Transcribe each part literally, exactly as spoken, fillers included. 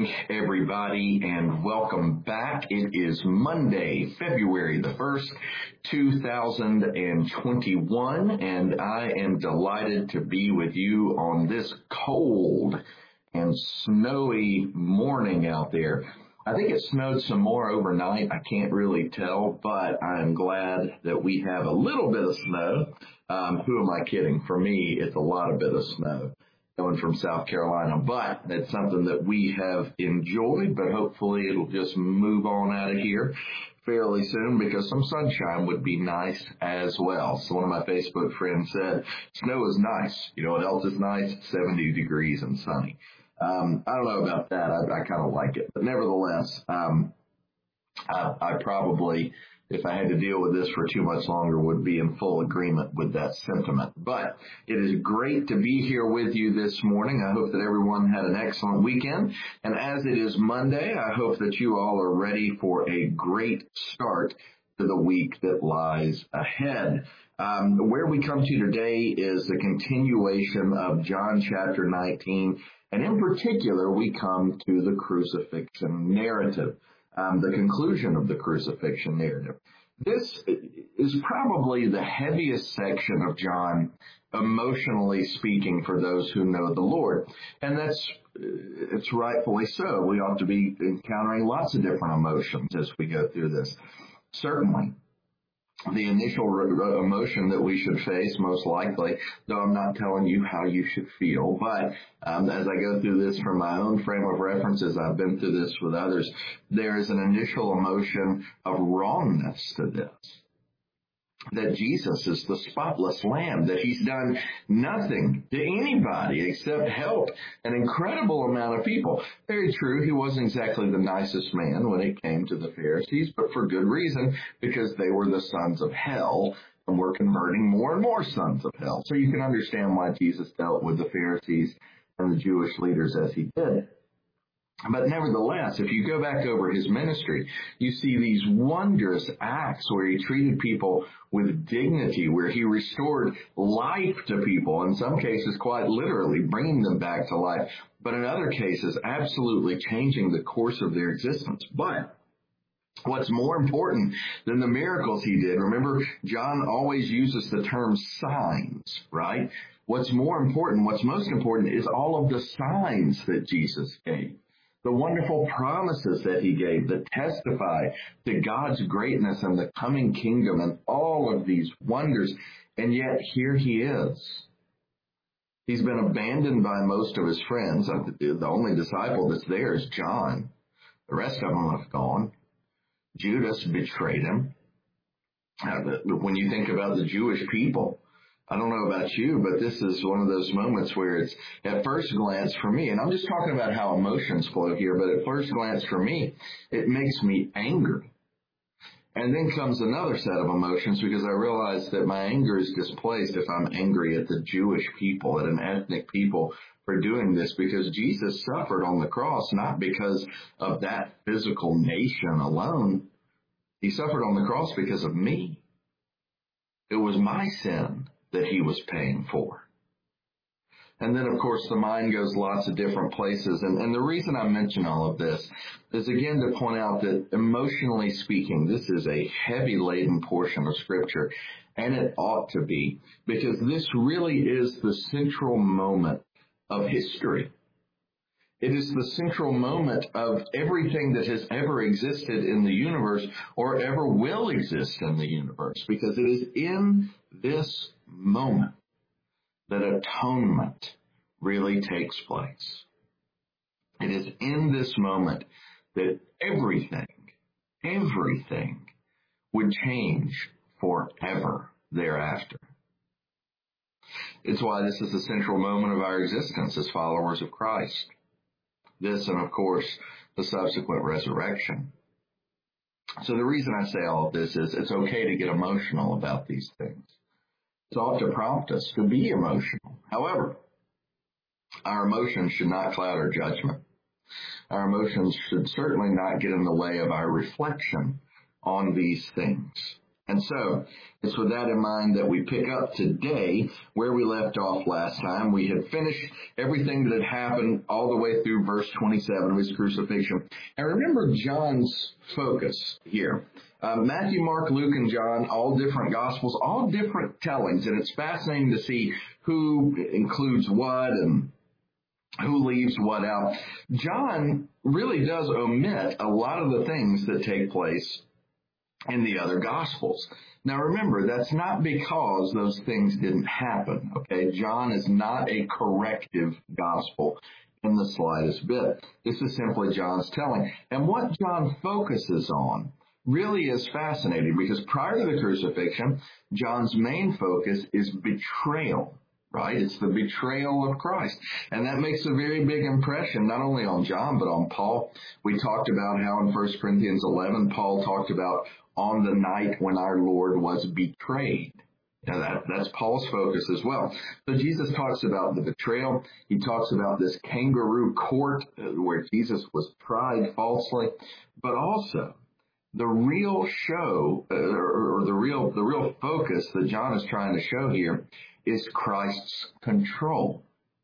everybody, and welcome back. It is Monday, February the first, two thousand twenty-one, and I am delighted to be with you on this cold and snowy morning out there. I think it snowed some more overnight. I can't really tell, but I'm glad that we have a little bit of snow. Um, who am I kidding? For me, it's a lot of bit of snow going from South Carolina, but it's something that we have enjoyed, but hopefully it'll just move on out of here fairly soon because some sunshine would be nice as well. So one of my Facebook friends said, snow is nice. You know what else is nice? seventy degrees and sunny. Um, I don't know about that. I, I kind of like it, but nevertheless, um, I, I probably, if I had to deal with this for too much longer, would be in full agreement with that sentiment. But it is great to be here with you this morning. I hope that everyone had an excellent weekend. And as it is Monday, I hope that you all are ready for a great start to the week that lies ahead. Um, where we come to today is the continuation of John chapter nineteen. And in particular, we come to the crucifixion narrative. Um, the conclusion of the crucifixion narrative. This is probably the heaviest section of John, emotionally speaking, for those who know the Lord. And that's, it's rightfully so. We ought to be encountering lots of different emotions as we go through this. Certainly, the initial re- emotion that we should face, most likely, though I'm not telling you how you should feel, but um, as I go through this from my own frame of references, I've been through this with others, there is an initial emotion of wrongness to this. That Jesus is the spotless lamb, that he's done nothing to anybody except help an incredible amount of people. Very true, he wasn't exactly the nicest man when it came to the Pharisees, but for good reason, because they were the sons of hell and were converting more and more sons of hell. So you can understand why Jesus dealt with the Pharisees and the Jewish leaders as he did. But nevertheless, if you go back over his ministry, you see these wondrous acts where he treated people with dignity, where he restored life to people, in some cases quite literally bringing them back to life, but in other cases absolutely changing the course of their existence. But what's more important than the miracles he did, remember, John always uses the term signs, right? What's more important, what's most important is all of the signs that Jesus gave. The wonderful promises that he gave that testify to God's greatness and the coming kingdom and all of these wonders. And yet here he is. He's been abandoned by most of his friends. The only disciple that's there is John. The rest of them have gone. Judas betrayed him. When you think about the Jewish people, I don't know about you, but this is one of those moments where it's at first glance for me, and I'm just talking about how emotions flow here, but at first glance for me, it makes me angry. And then comes another set of emotions because I realize that my anger is displaced if I'm angry at the Jewish people, at an ethnic people for doing this, because Jesus suffered on the cross not because of that physical nation alone. He suffered on the cross because of me. It was my sin that he was paying for. And then, of course, the mind goes lots of different places. And, and the reason I mention all of this is, again, to point out that emotionally speaking, this is a heavy-laden portion of Scripture, and it ought to be, because this really is the central moment of history. It is the central moment of everything that has ever existed in the universe or ever will exist in the universe, because it is in this moment that atonement really takes place. It is in this moment that everything, everything would change forever thereafter. It's why this is the central moment of our existence as followers of Christ. This and, of course, the subsequent resurrection. So the reason I say all of this is it's okay to get emotional about these things. It ought to prompt us to be emotional. However, our emotions should not cloud our judgment. Our emotions should certainly not get in the way of our reflection on these things. And so it's with that in mind that we pick up today where we left off last time. We had finished everything that had happened all the way through verse twenty-seven of his crucifixion. And remember John's focus here. Uh, Matthew, Mark, Luke, and John, all different gospels, all different tellings. And it's fascinating to see who includes what and who leaves what out. John really does omit a lot of the things that take place in the other gospels. Now remember, that's not because those things didn't happen, okay? John is not a corrective gospel in the slightest bit. This is simply John's telling. And what John focuses on really is fascinating, because prior to the crucifixion, John's main focus is betrayal, right? It's the betrayal of Christ. And that makes a very big impression, not only on John, but on Paul. We talked about how in First Corinthians eleven, Paul talked about on the night when our Lord was betrayed. Now that, that's Paul's focus as well. So Jesus talks about the betrayal. He talks about this kangaroo court where Jesus was tried falsely, but also the real show, uh, or, or the real, the real focus that John is trying to show here is Christ's control.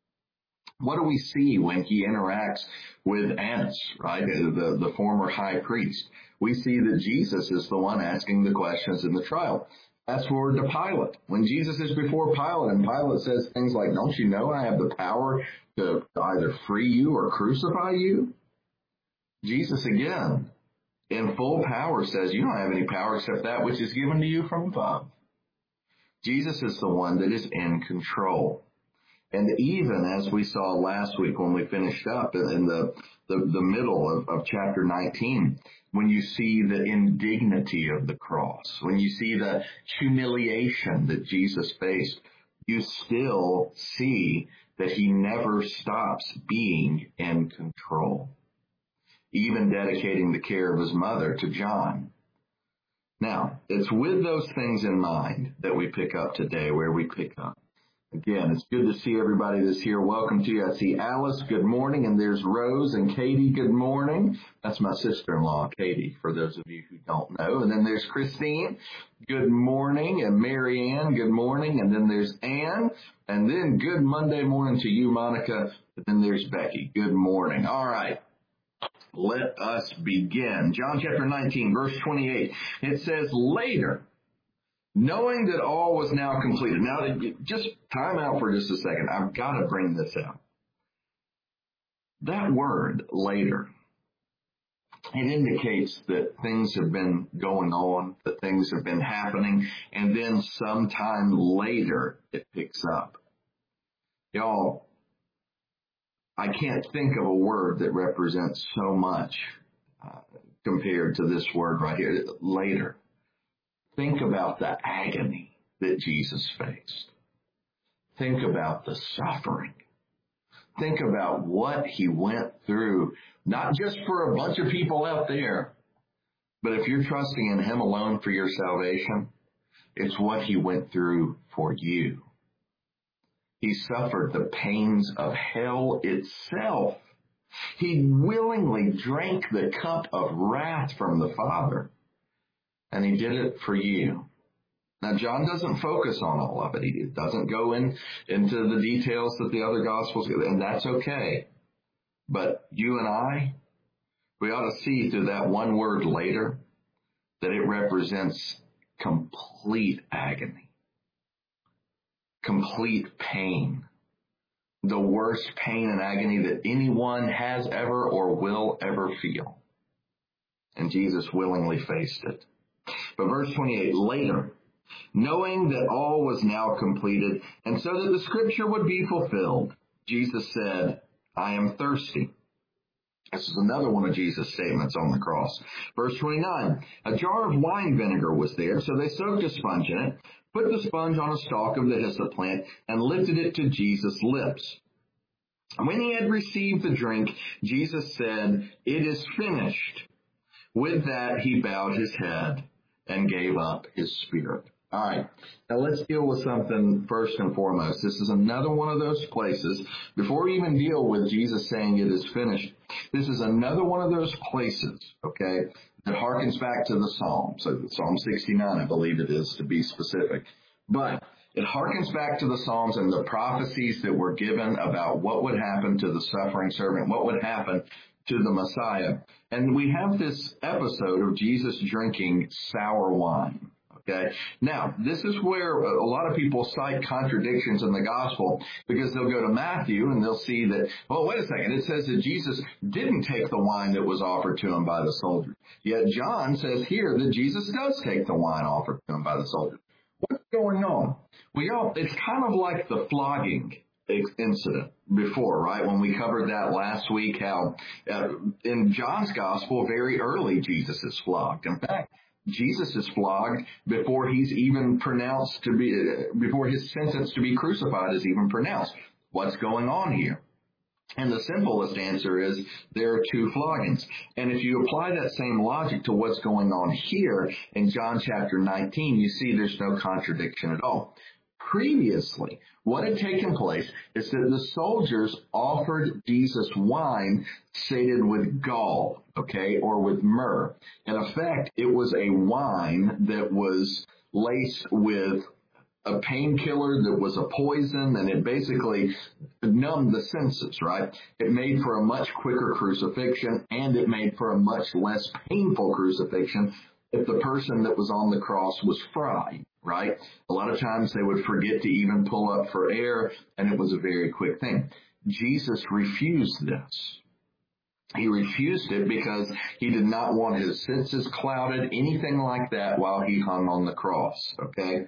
What do we see when he interacts with Annas, right, the, the former high priest? We see that Jesus is the one asking the questions in the trial. Fast forward to Pilate. When Jesus is before Pilate and Pilate says things like, don't you know I have the power to either free you or crucify you? Jesus again, in full power, says you don't have any power except that which is given to you from above. Jesus is the one that is in control. And even as we saw last week when we finished up in the, the, the middle of, of chapter nineteen, when you see the indignity of the cross, when you see the humiliation that Jesus faced, you still see that he never stops being in control, even dedicating the care of his mother to John. Now, it's with those things in mind that we pick up today where we pick up. Again, it's good to see everybody that's here. Welcome to you. I see Alice, good morning, and there's Rose and Katie, good morning. That's my sister-in-law, Katie, for those of you who don't know. And then there's Christine, good morning, and Mary Ann, good morning. And then there's Ann, and then good Monday morning to you, Monica. And then there's Becky, good morning. All right. Let us begin. John chapter nineteen, verse twenty-eight. It says, later, knowing that all was now completed. Now, just time out for just a second. I've got to bring this out. That word, later, it indicates that things have been going on, that things have been happening, and then sometime later it picks up. Y'all, I can't think of a word that represents so much uh, compared to this word right here, later. Think about the agony that Jesus faced. Think about the suffering. Think about what he went through, not just for a bunch of people out there, but if you're trusting in him alone for your salvation, it's what he went through for you. He suffered the pains of hell itself. He willingly drank the cup of wrath from the Father. And he did it for you. Now, John doesn't focus on all of it. He doesn't go in into the details that the other Gospels do, and that's okay. But you and I, we ought to see through that one word later that it represents complete agony, complete pain, the worst pain and agony that anyone has ever or will ever feel. And Jesus willingly faced it. But verse twenty-eight, later, knowing that all was now completed, and so that the scripture would be fulfilled, Jesus said, I am thirsty. This is another one of Jesus' statements on the cross. Verse twenty-nine, a jar of wine vinegar was there, so they soaked a sponge in it, put the sponge on a stalk of the hyssop plant, and lifted it to Jesus' lips. When he had received the drink, Jesus said, it is finished. With that, he bowed his head and gave up his spirit. All right. Now let's deal with something first and foremost. This is another one of those places, before we even deal with Jesus saying it is finished, This is another one of those places, okay, that harkens back to the Psalm. So Psalm sixty-nine, I believe it is, to be specific. But it harkens back to the Psalms and the prophecies that were given about what would happen to the suffering servant, what would happen to the Messiah. And we have this episode of Jesus drinking sour wine. Okay. Now, this is where a lot of people cite contradictions in the gospel, because they'll go to Matthew and they'll see that, well, wait a second, it says that Jesus didn't take the wine that was offered to him by the soldiers. Yet John says here that Jesus does take the wine offered to him by the soldiers. What's going on? Well, y'all, it's kind of like the flogging incident before, right? When we covered that last week, how uh, in John's gospel, very early, Jesus is flogged. In fact, Jesus is flogged before he's even pronounced to be, before his sentence to be crucified is even pronounced. What's going on here? And the simplest answer is there are two floggings. And if you apply that same logic to what's going on here in John chapter nineteen, you see there's no contradiction at all. Previously, what had taken place is that the soldiers offered Jesus wine sated with gall, okay, or with myrrh. In effect, it was a wine that was laced with a painkiller that was a poison, and it basically numbed the senses, right? It made for a much quicker crucifixion, and it made for a much less painful crucifixion if the person that was on the cross was fried, right? A lot of times they would forget to even pull up for air, and it was a very quick thing. Jesus refused this. He refused it because he did not want his senses clouded, anything like that, while he hung on the cross, okay?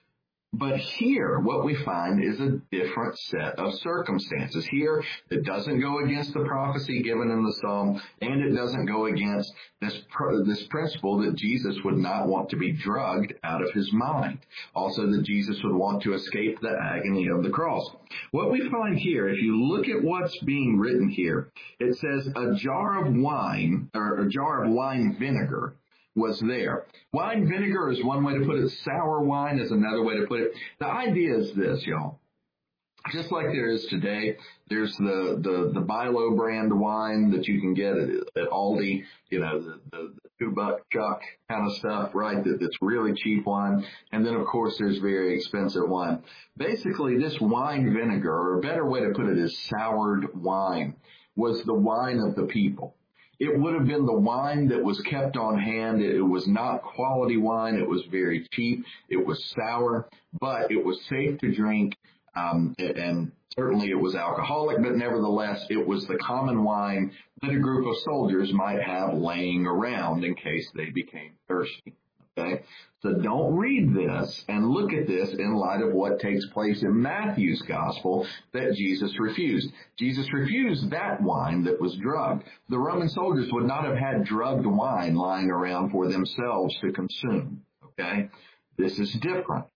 But here, what we find is a different set of circumstances. Here, it doesn't go against the prophecy given in the Psalm, and it doesn't go against this pr- this principle that Jesus would not want to be drugged out of his mind. Also, that Jesus would want to escape the agony of the cross. What we find here, if you look at what's being written here, it says a jar of wine, or a jar of wine vinegar, was there. Wine vinegar is one way to put it. Sour wine is another way to put it. The idea is this, y'all. Just like there is today, there's the, the, the Bilo brand wine that you can get at, at Aldi, you know, the, the, the two buck chuck kind of stuff, right? That, that's really cheap wine. And then, of course, there's very expensive wine. Basically, this wine vinegar, or a better way to put it is soured wine, was the wine of the people. It would have been the wine that was kept on hand. It was not quality wine. It was very cheap. It was sour, but it was safe to drink. Um, and certainly it was alcoholic, but nevertheless, it was the common wine that a group of soldiers might have laying around in case they became thirsty. Okay, so don't read this and look at this in light of what takes place in Matthew's gospel that Jesus refused. Jesus refused that wine that was drugged. The Roman soldiers would not have had drugged wine lying around for themselves to consume. Okay, this is different.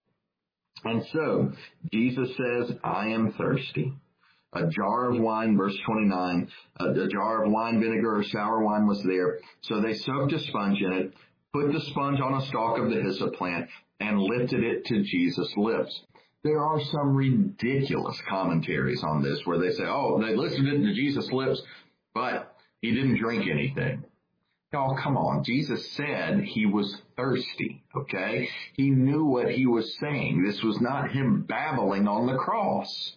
And so Jesus says, I am thirsty. A jar of wine, verse twenty-nine, a jar of wine vinegar or sour wine was there. So they soaked a sponge in it, put the sponge on a stalk of the hyssop plant, and lifted it to Jesus' lips. There are some ridiculous commentaries on this where they say, oh, they lifted it to Jesus' lips, but he didn't drink anything. Y'all, come on. Jesus said he was thirsty, okay? He knew what he was saying. This was not him babbling on the cross.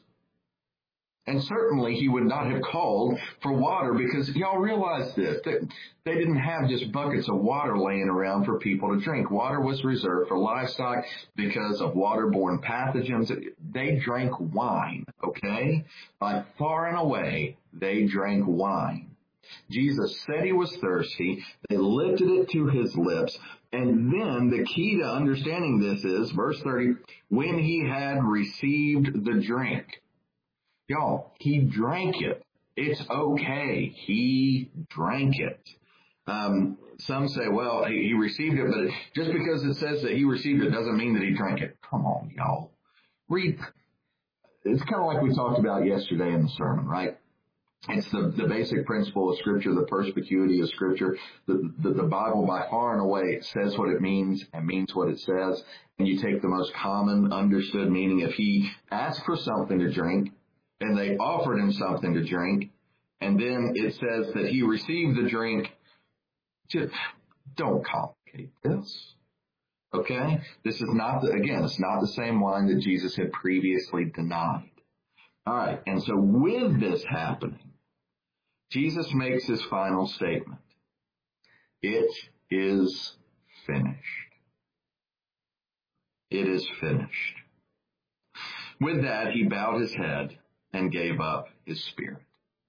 And certainly he would not have called for water because y'all realize this, that they didn't have just buckets of water laying around for people to drink. Water was reserved for livestock because of waterborne pathogens. They drank wine, okay? By far and away, they drank wine. Jesus said he was thirsty. They lifted it to his lips. And then the key to understanding this is, verse thirty, when he had received the drink. Y'all, he drank it. It's okay. He drank it. Um, some say, well, he, he received it, but just because it says that he received it doesn't mean that he drank it. Come on, y'all. Read. It's kind of like we talked about yesterday in the sermon, right? It's the, the basic principle of Scripture, the perspicuity of Scripture. The, the, the Bible, by far and away, says what it means and means what it says. And you take the most common understood meaning. If he asked for something to drink, and they offered him something to drink, And then it says that he received the drink. Just don't complicate this. Okay? This is not the, again, it's not the same wine that Jesus had previously denied. All right. And so with this happening, Jesus makes his final statement. It is finished. It is finished. With that, he bowed his head and gave up his spirit.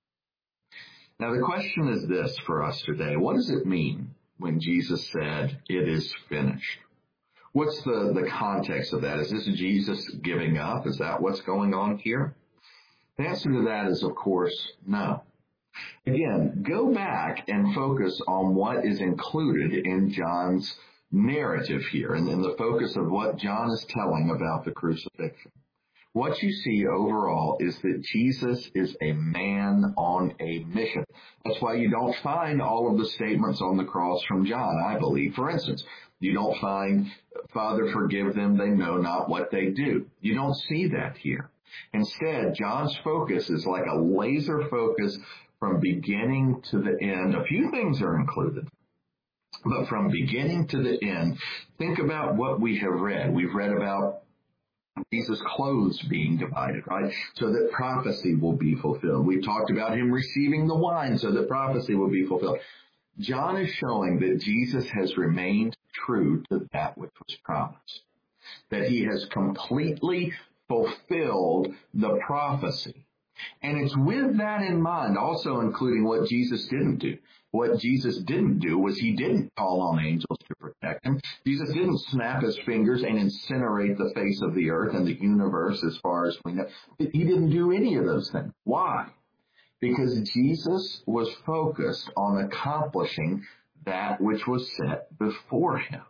Now, the question is this for us today. What does it mean when Jesus said, it is finished? What's the, the context of that? Is this Jesus giving up? Is that what's going on here? The answer to that is, of course, no. Again, go back and focus on what is included in John's narrative here and in the focus of what John is telling about the crucifixion. What you see overall is that Jesus is a man on a mission. That's why you don't find all of the statements on the cross from John, I believe. For instance, you don't find, Father, forgive them, they know not what they do. You don't see that here. Instead, John's focus is like a laser focus from beginning to the end. A few things are included, but from beginning to the end, think about what we have read. We've read about Jesus' clothes being divided, right? So that prophecy will be fulfilled. We've talked about him receiving the wine so that prophecy will be fulfilled. John is showing that Jesus has remained true to that which was promised, that he has completely fulfilled the prophecy. And it's with that in mind, also including what Jesus didn't do. What Jesus didn't do was he didn't call on angels to protect him. Jesus didn't snap his fingers and incinerate the face of the earth and the universe as far as we know. He didn't do any of those things. Why? Because Jesus was focused on accomplishing that which was set before him.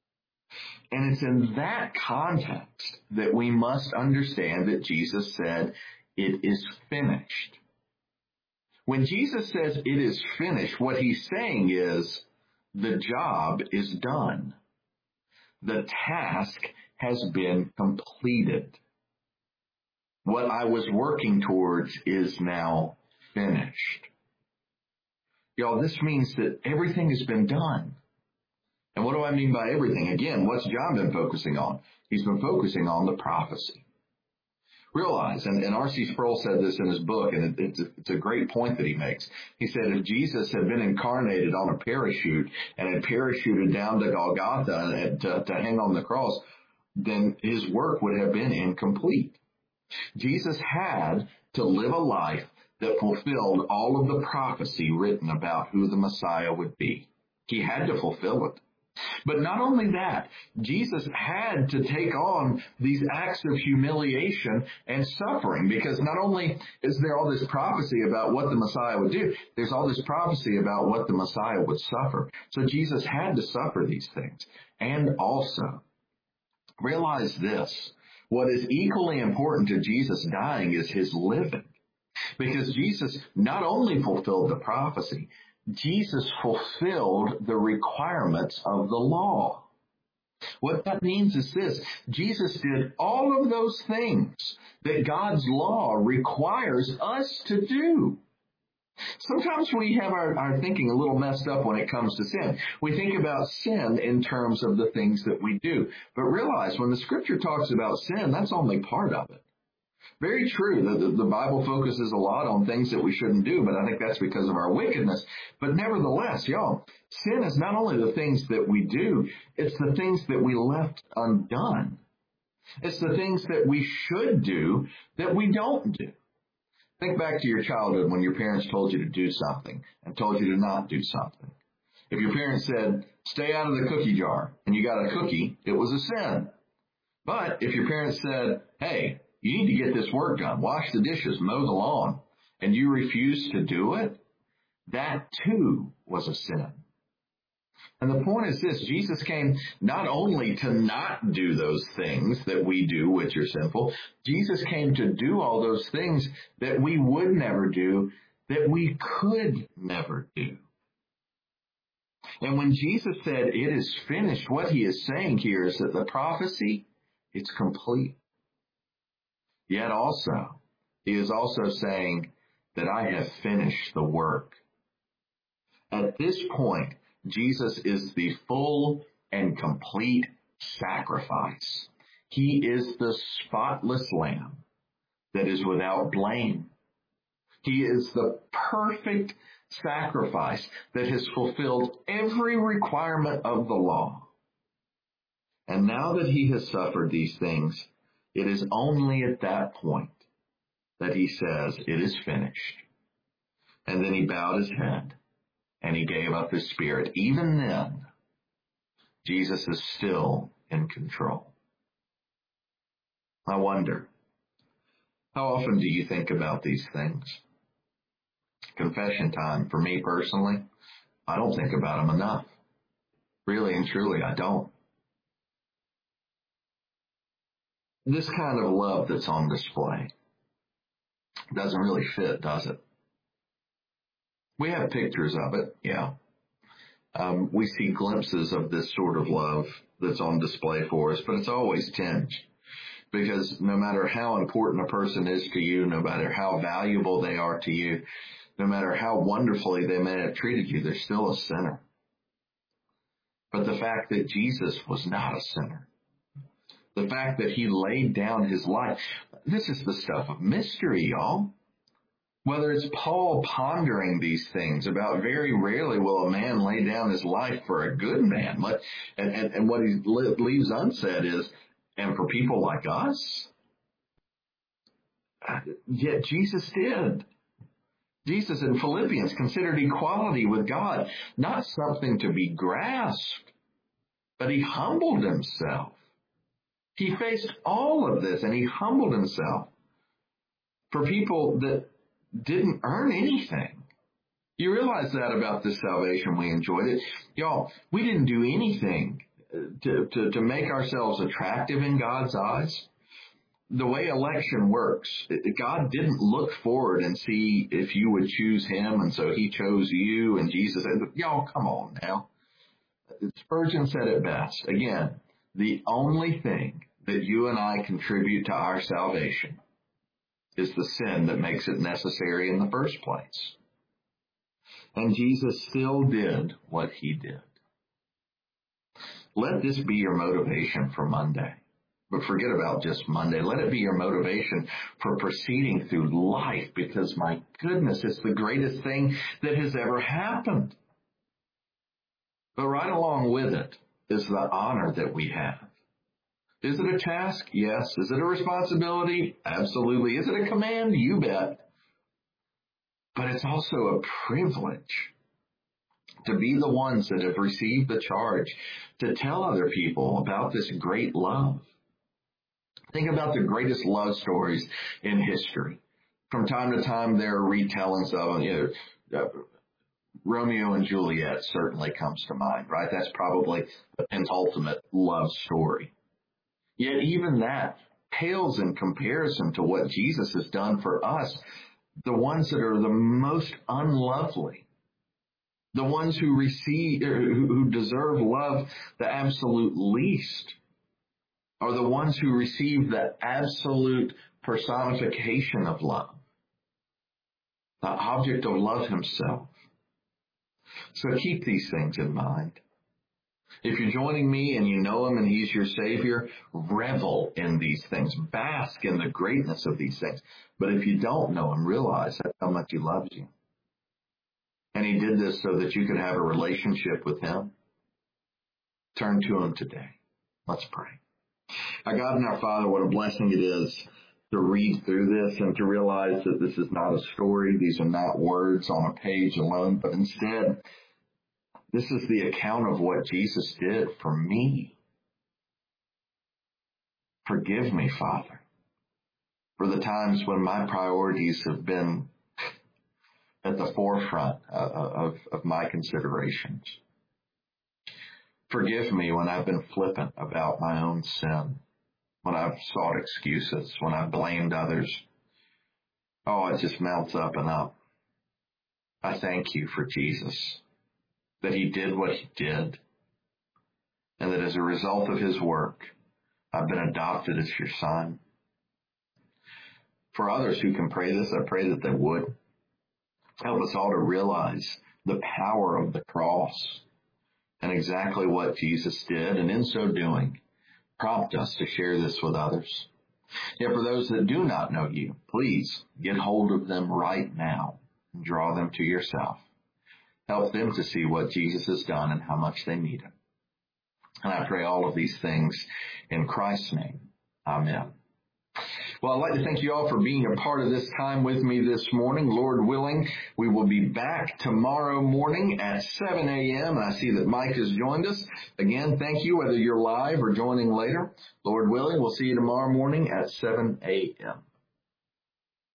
And it's in that context that we must understand that Jesus said, it is finished. When Jesus says it is finished, what he's saying is the job is done. The task has been completed. What I was working towards is now finished. Y'all, this means that everything has been done. And what do I mean by everything? Again, what's John been focusing on? He's been focusing on the prophecy. Realize, and, and R C Sproul said this in his book, and it, it's, a, it's a great point that he makes. He said if Jesus had been incarnated on a parachute and had parachuted down to Golgotha and to, to hang on the cross, then his work would have been incomplete. Jesus had to live a life that fulfilled all of the prophecy written about who the Messiah would be. He had to fulfill it. But not only that, Jesus had to take on these acts of humiliation and suffering, because not only is there all this prophecy about what the Messiah would do, there's all this prophecy about what the Messiah would suffer. So Jesus had to suffer these things. And also, realize this, what is equally important to Jesus dying is his living. Because Jesus not only fulfilled the prophecy, Jesus fulfilled the requirements of the law. What that means is this: Jesus did all of those things that God's law requires us to do. Sometimes we have our, our thinking a little messed up when it comes to sin. We think about sin in terms of the things that we do. But realize when the scripture talks about sin, that's only part of it. Very true. The, the Bible focuses a lot on things that we shouldn't do, but I think that's because of our wickedness. But nevertheless, y'all, sin is not only the things that we do, it's the things that we left undone. It's the things that we should do that we don't do. Think back to your childhood when your parents told you to do something and told you to not do something. If your parents said, stay out of the cookie jar, and you got a cookie, it was a sin. But if your parents said, hey, you need to get this work done, wash the dishes, mow the lawn, and you refuse to do it, that too was a sin. And the point is this: Jesus came not only to not do those things that we do which are sinful, Jesus came to do all those things that we would never do, that we could never do. And when Jesus said it is finished, what he is saying here is that the prophecy, it's complete. Yet also, he is also saying that I have finished the work. At this point, Jesus is the full and complete sacrifice. He is the spotless lamb that is without blame. He is the perfect sacrifice that has fulfilled every requirement of the law. And now that he has suffered these things, it is only at that point that he says, it is finished. And then he bowed his head and he gave up his spirit. Even then, Jesus is still in control. I wonder, how often do you think about these things? Confession time, for me personally, I don't think about them enough. Really and truly, I don't. This kind of love that's on display doesn't really fit, does it? We have pictures of it, yeah. Um, we see glimpses of this sort of love that's on display for us, but it's always tinged. Because no matter how important a person is to you, no matter how valuable they are to you, no matter how wonderfully they may have treated you, they're still a sinner. But the fact that Jesus was not a sinner, the fact that he laid down his life, this is the stuff of mystery, y'all. Whether it's Paul pondering these things about very rarely will a man lay down his life for a good man. And, and, and what he leaves unsaid is, and for people like us, yet Jesus did. Jesus in Philippians considered equality with God not something to be grasped, but he humbled himself. He faced all of this and he humbled himself for people that didn't earn anything. You realize that about this salvation we enjoyed it. Y'all, we didn't do anything to, to, to make ourselves attractive in God's eyes. The way election works, God didn't look forward and see if you would choose him, and so he chose you, and Jesus said, y'all, come on now. Spurgeon said it best. Again, the only thing that you and I contribute to our salvation is the sin that makes it necessary in the first place. And Jesus still did what he did. Let this be your motivation for Monday. But forget about just Monday. Let it be your motivation for proceeding through life, because my goodness, it's the greatest thing that has ever happened. But right along with it is the honor that we have. Is it a task? Yes. Is it a responsibility? Absolutely. Is it a command? You bet. But it's also a privilege to be the ones that have received the charge to tell other people about this great love. Think about the greatest love stories in history. From time to time, there are retellings of them. You know, uh, Romeo and Juliet certainly comes to mind, right? That's probably the penultimate love story. Yet even that pales in comparison to what Jesus has done for us, the ones that are the most unlovely, the ones who receive, who deserve love the absolute least, are the ones who receive the absolute personification of love, the object of love himself. So keep these things in mind. If you're joining me and you know him and he's your Savior, revel in these things. Bask in the greatness of these things. But if you don't know him, realize how much he loves you. And he did this so that you could have a relationship with him. Turn to him today. Let's pray. Our God and our Father, what a blessing it is to read through this and to realize that this is not a story. These are not words on a page alone, but instead, this is the account of what Jesus did for me. Forgive me, Father, for the times when my priorities have been at the forefront of, of, of my considerations. Forgive me when I've been flippant about my own sin, when I've sought excuses, when I've blamed others. Oh, it just mounts up and up. I thank you for Jesus, that he did what he did, and that as a result of his work, I've been adopted as your son. For others who can pray this, I pray that they would. Help us all to realize the power of the cross and exactly what Jesus did, and in so doing, prompt us to share this with others. Yet for those that do not know you, please get hold of them right now and draw them to yourself. Help them to see what Jesus has done and how much they need him. And I pray all of these things in Christ's name. Amen. Well, I'd like to thank you all for being a part of this time with me this morning. Lord willing, we will be back tomorrow morning at seven a.m. And I see that Mike has joined us. Again, thank you, whether you're live or joining later. Lord willing, we'll see you tomorrow morning at seven a.m.